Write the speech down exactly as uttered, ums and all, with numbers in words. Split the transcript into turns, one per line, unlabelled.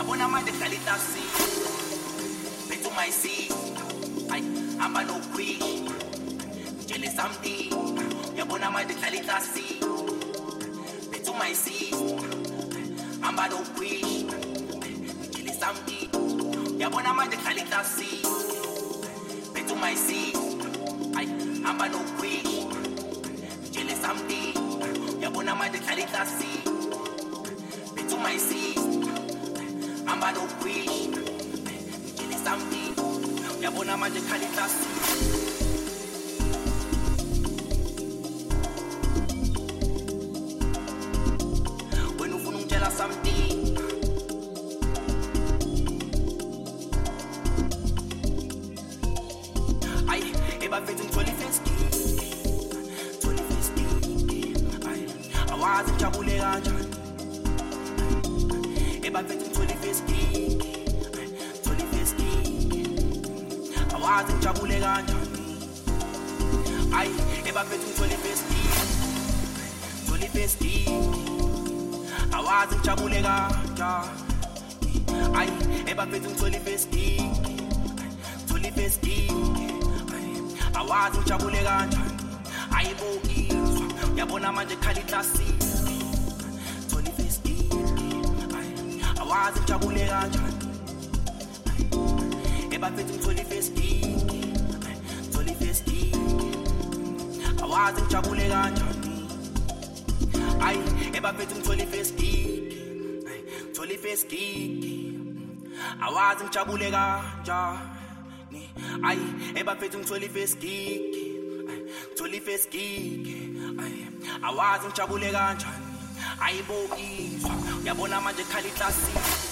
Yabona manje hlala ihlasi. Bethu mayisi. Ay, hamba no quick. Jele something. Yabona manje hlala ihlasi. Bethu mayisi. Hamba no quick. Jele something. Yabona manje hlala ihlasi. Bethu mayisi. Ay, hamba no quick. Jele something. Yabona manje hlala ihlasi. Bethu mayisi. Hamba no quick. Jele something. Yabona manje hlala ihlasi. When ufuna ungitshela something. Ay, ebafethu ngithola ifesti. Thola ifesti. Ay, awazi ngijabule kanjani. Ebafethu ngithola ifesti. Thola ifesti. Awazi ngijabule kanjani. Ay, ebafethu ngithola ifesti. Thola ifesti. Awazi ngijabule kanjani. Ay, ebafethu ngithola ifesti. Thola ifesti. Awazi ngijabule kanjani. Ayibokizwa yabona manje khala ihlasi. Thola ifesti. Awazi ngijabule kanjani. Ebafethu ngithola ifesti. Thola ifesti. Awazi ngijabule kanjani. Ay, ebafethu ngithola ifesti. Thola ifesti. Awazi ngijabule kanjani. Ay, ebafethu ngithola ifesti. Thola ifesti. Awazi ngijabule kanjani. Ayibokizwa yabona manje khala ihlasi.